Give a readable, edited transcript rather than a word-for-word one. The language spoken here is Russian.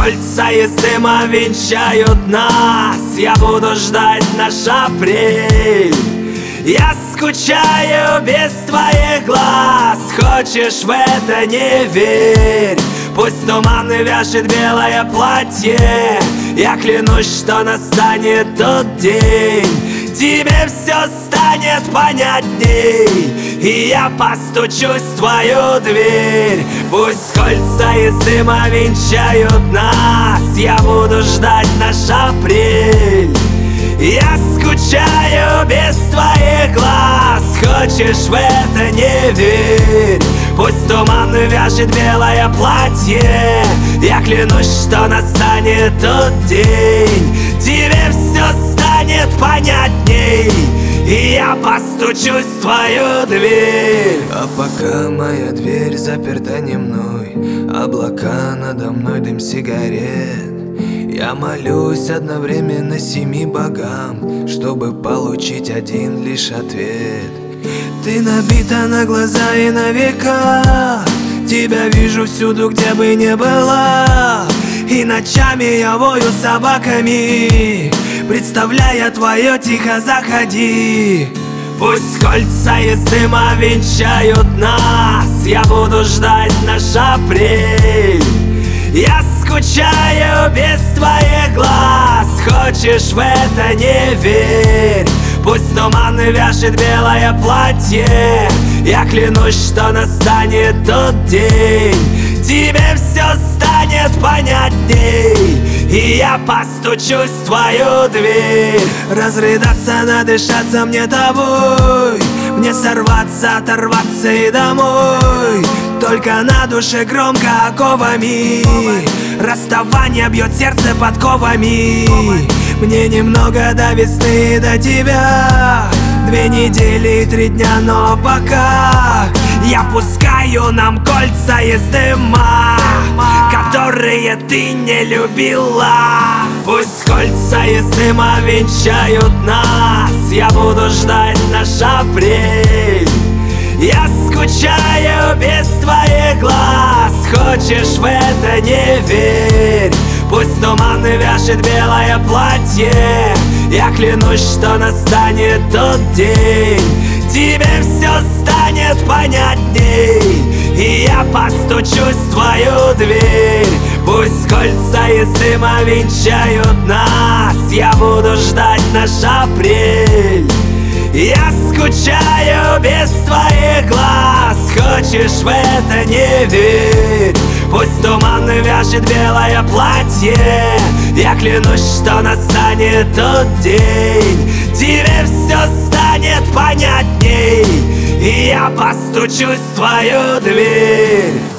кольца из дыма венчают нас. Я буду ждать наш апрель. Я скучаю без твоих глаз. Хочешь в это, не верь. Пусть туман вяжет белое платье. Я клянусь, что настанет тот день, тебе все станет понятней, и я постучусь в твою дверь. Пусть кольца из дыма венчают нас. Я буду ждать наш апрель. Я скучаю без твоих глаз. Хочешь в это, не верь. Пусть туман вяжет белое платье. Я клянусь, что настанет тот день, тебе все станет понятней, и я постучусь в твою дверь. А пока моя дверь заперта не мной, облака надо мной, дым сигарет, я молюсь одновременно 7 богам, чтобы получить один лишь ответ. Ты набита на глаза и на века. Тебя вижу всюду, где бы ни была. И ночами я вою собаками, представляя твое тихо заходи. Пусть кольца из дыма венчают нас. Я буду ждать наш апрель. Я скучаю без твоих глаз. Хочешь в это, не верь. Пусть туман вяжет белое платье. Я клянусь, что настанет тот день, тебе все станет понятней, и я постучусь в твою дверь. Разрыдаться, надышаться мне тобой, мне сорваться, оторваться и домой. Только на душе громко оковами, расставание бьет сердце подковами. Мне немного до весны, до тебя 2 недели и 3 дня, но пока я пускаю нам кольца из дыма, которые ты не любила. Пусть кольца из дыма венчают нас. Я буду ждать наш апрель. Я скучаю без твоих глаз. Хочешь в это, не верь. Пусть туман вяжет белое платье. Я клянусь, что настанет тот день, тебе все станет понятней, и я постучусь в твою дверь. Пусть кольца из дыма венчают нас. Я буду ждать наш апрель. Я скучаю без твоих глаз. Хочешь в это, не верь. Пусть туман вяжет белое платье. Я клянусь, что настанет тот день, тебе все станет понятней, и я постучусь в твою дверь.